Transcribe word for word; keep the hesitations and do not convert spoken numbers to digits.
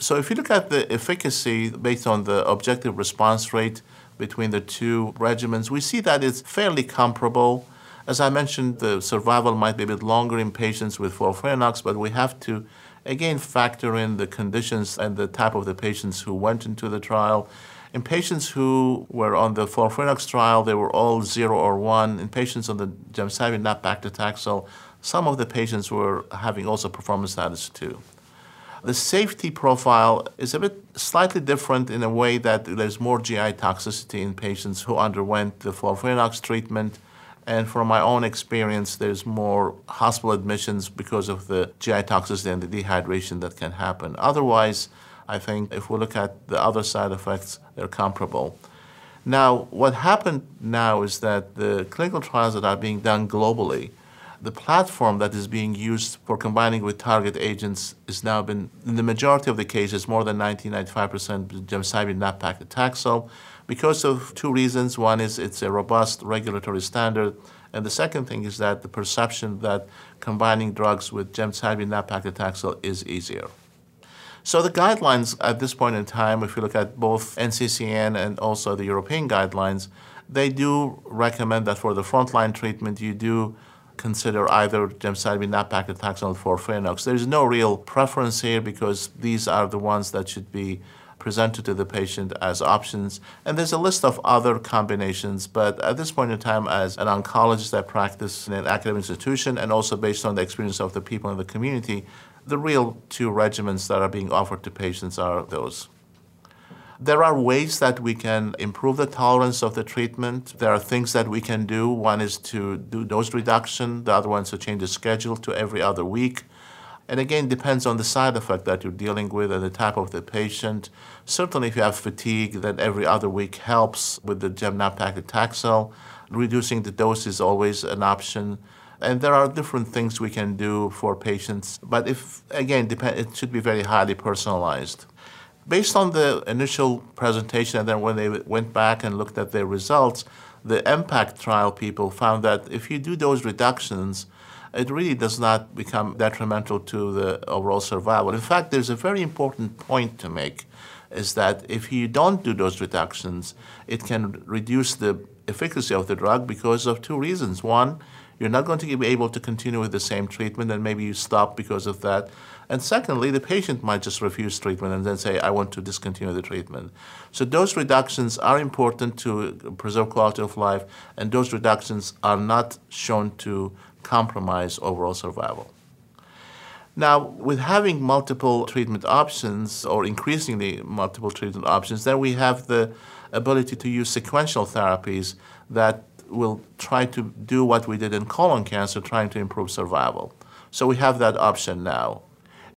So if you look at the efficacy based on the objective response rate between the two regimens, we see that it's fairly comparable. As I mentioned, the survival might be a bit longer in patients with FOLFIRINOX, but we have to, again, factor in the conditions and the type of the patients who went into the trial. In patients who were on the FOLFIRINOX trial, they were all zero or one. In patients on the gemcitabine nab-paclitaxel, some of the patients were having also performance status two. The safety profile is a bit slightly different in a way that there's more G I toxicity in patients who underwent the FOLFIRINOX treatment. And from my own experience, there's more hospital admissions because of the G I toxicity and the dehydration that can happen. Otherwise, I think if we look at the other side effects, they're comparable. Now, what happened now is that the clinical trials that are being done globally, the platform that is being used for combining with target agents has now been, in the majority of the cases, more than ninety, ninety-five percent gemcitabine nab-paclitaxel, because of two reasons. One is it's a robust regulatory standard, and the second thing is that the perception that combining drugs with gemcitabine nab-paclitaxel is easier. So the guidelines at this point in time, if you look at both N C C N and also the European guidelines, they do recommend that for the frontline treatment, you do consider either gemcitabine nab-paclitaxel or FOLFIRINOX. There's no real preference here because these are the ones that should be presented to the patient as options. And there's a list of other combinations, but at this point in time, as an oncologist that practice in an academic institution and also based on the experience of the people in the community, the real two regimens that are being offered to patients are those. There are ways that we can improve the tolerance of the treatment. There are things that we can do. One is to do dose reduction. The other one is to change the schedule to every other week. And again, depends on the side effect that you're dealing with and the type of the patient. Certainly, if you have fatigue, then every other week helps with the gem nab-paclitaxel. Reducing the dose is always an option. And there are different things we can do for patients. But if, again, depend, it should be very highly personalized. Based on the initial presentation and then when they went back and looked at their results, the MPACT trial people found that if you do those reductions, it really does not become detrimental to the overall survival. In fact, there's a very important point to make, is that if you don't do those reductions, it can reduce the efficacy of the drug because of two reasons. One, you're not going to be able to continue with the same treatment, and maybe you stop because of that. And secondly, the patient might just refuse treatment and then say, I want to discontinue the treatment. So dose reductions are important to preserve quality of life, and dose reductions are not shown to compromise overall survival. Now, with having multiple treatment options, or increasingly multiple treatment options, then we have the ability to use sequential therapies that will try to do what we did in colon cancer, trying to improve survival. So we have that option now.